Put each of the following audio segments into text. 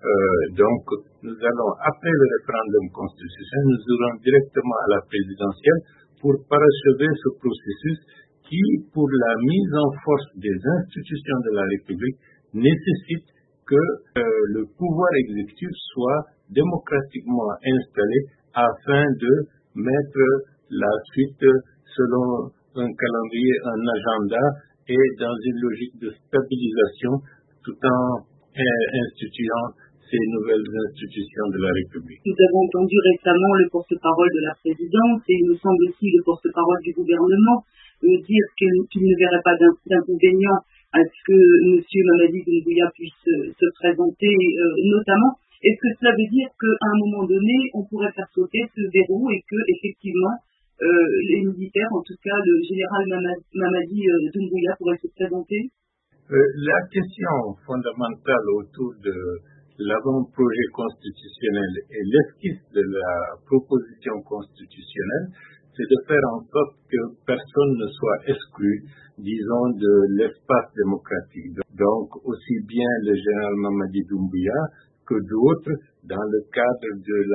Donc, nous allons, après le référendum constitutionnel, nous irons directement à la présidentielle pour parachever ce processus qui, pour la mise en force des institutions de la République, nécessite que le pouvoir exécutif soit démocratiquement installé afin de mettre la suite selon un calendrier, un agenda et dans une logique de stabilisation tout en instituant ces nouvelles institutions de la République. Nous avons entendu récemment le porte-parole de la présidence et il me semble aussi le porte-parole du gouvernement dire qu'il ne verrait pas d'inconvénient à ce que M. Mamadi Doumbouya puisse se présenter, notamment. Est-ce que cela veut dire qu'à un moment donné, on pourrait faire sauter ce verrou et que, effectivement, les militaires, en tout cas le général Mamadi Doumbouya, pourrait se présenter? La question fondamentale autour de l'avant-projet constitutionnel et l'esquisse de la proposition constitutionnelle, c'est de faire en sorte que personne ne soit exclu, disons, de l'espace démocratique. Donc, aussi bien le général Mamadi Doumbouya que d'autres, dans le cadre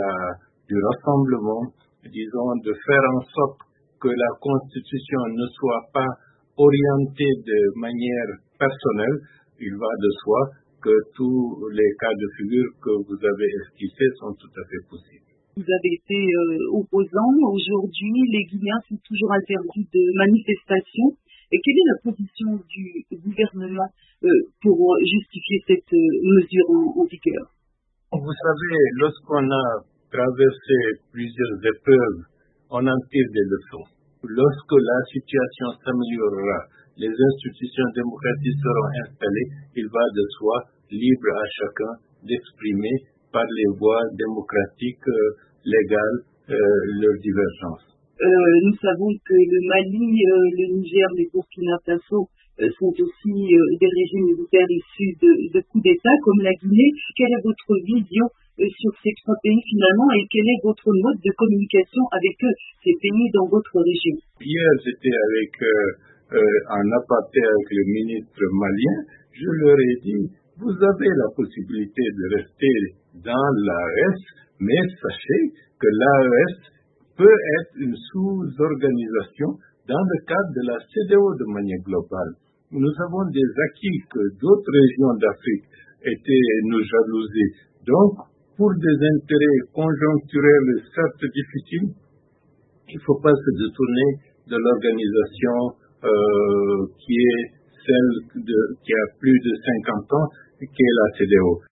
du rassemblement, disons, de faire en sorte que la Constitution ne soit pas orientée de manière personnelle. Il va de soi que tous les cas de figure que vous avez esquissés sont tout à fait possibles. Vous avez été opposant. Aujourd'hui, les Guinéens sont toujours interdits de manifestation. Et quelle est la position du gouvernement pour justifier cette mesure en vigueur? Vous savez, lorsqu'on a traversé plusieurs épreuves, on en tire des leçons. Lorsque la situation s'améliorera, les institutions démocratiques seront installées, il va de soi, libre à chacun d'exprimer par les voies démocratiques, légales, leurs divergences. Nous savons que le Mali, le Niger, les Burkina Faso sont aussi des régimes militaires issus de coups d'État comme la Guinée. Quelle est votre vision sur ces trois pays finalement et quel est votre mode de communication avec eux, ces pays dans votre région? Hier, j'étais en aparté avec le ministre malien. Je leur ai dit, vous avez la possibilité de rester dans l'AES, mais sachez que l'AES peut être une sous-organisation dans le cadre de la CEDEAO de manière globale. Nous avons des acquis que d'autres régions d'Afrique nous jalousaient. Donc, pour des intérêts conjoncturels certes difficiles, il ne faut pas se détourner de l'organisation qui est celle qui a plus de 50 ans, qui est la CEDEAO.